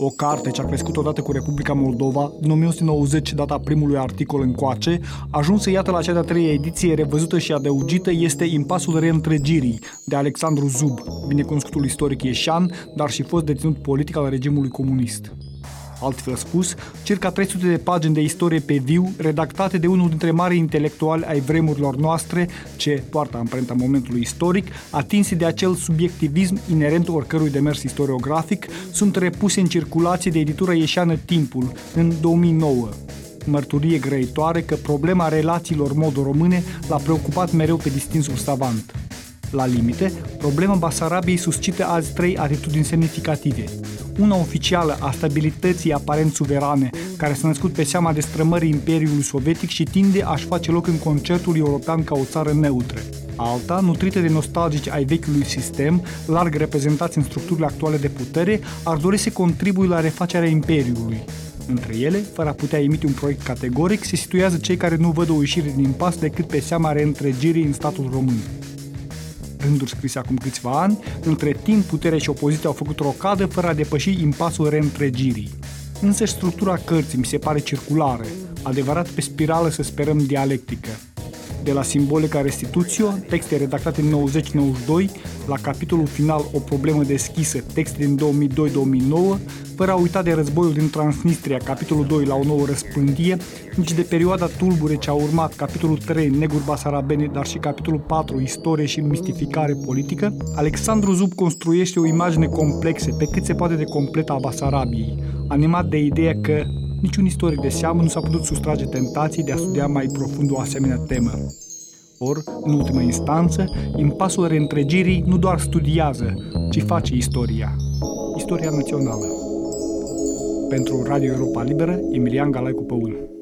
O carte ce a crescut odată cu Republica Moldova, din 1990, data primului articol încoace, ajunsă iată la cea de-a treia ediție revăzută și adăugită, este Impasul reîntregirii, de Alexandru Zub, binecunoscutul istoric ieșean, dar și fost deținut politic al regimului comunist. Altfel spus, circa 300 de pagini de istorie pe viu, redactate de unul dintre marii intelectuali ai vremurilor noastre, ce poartă amprenta momentului istoric, atinse de acel subiectivism inerent oricărui demers istoriografic, sunt repuse în circulație de editura ieșeană Timpul, în 2009. Mărturie grăitoare că problema relațiilor modo-române l-a preocupat mereu pe distinsul savant. La limite, problema Basarabiei suscită azi trei atitudini semnificative. Una oficială a stabilității aparent suverane, care s-a născut pe seama destrămării Imperiului Sovietic și tinde a-și face loc în concertul european ca o țară neutră. Alta, nutrită de nostalgici ai vechiului sistem, larg reprezentați în structurile actuale de putere, ar dori să contribuie la refacerea Imperiului. Între ele, fără a putea emite un proiect categoric, se situează cei care nu văd o ieșire din impas decât pe seama reîntregirii în statul român. Rânduri scrise acum câțiva ani, între timp puterea și opoziția au făcut rocadă fără a depăși impasul reîntregirii. Însăși structura cărții mi se pare circulară, adevărat pe spirală să sperăm dialectică. De la Simbolica Restitutio, texte redactate în 90-92, la capitolul final O problemă deschisă, texte din 2002-2009, fără a uita de războiul din Transnistria, capitolul 2 La o nouă răspândie, nici de perioada tulbure ce a urmat, capitolul 3 Neguri basarabene, dar și capitolul 4 Istorie și mistificare politică, Alexandru Zub construiește o imagine complexă, pe cât se poate de completă a Basarabiei, animat de ideea că niciun istoric de seamă nu s-a putut sustrage tentației de a studia mai profund o asemenea temă. Or, în ultimă instanță, impasul reîntregirii nu doar studiază, ci face istoria. Istoria națională. Pentru Radio Europa Liberă, Emilian Galaicu Păun.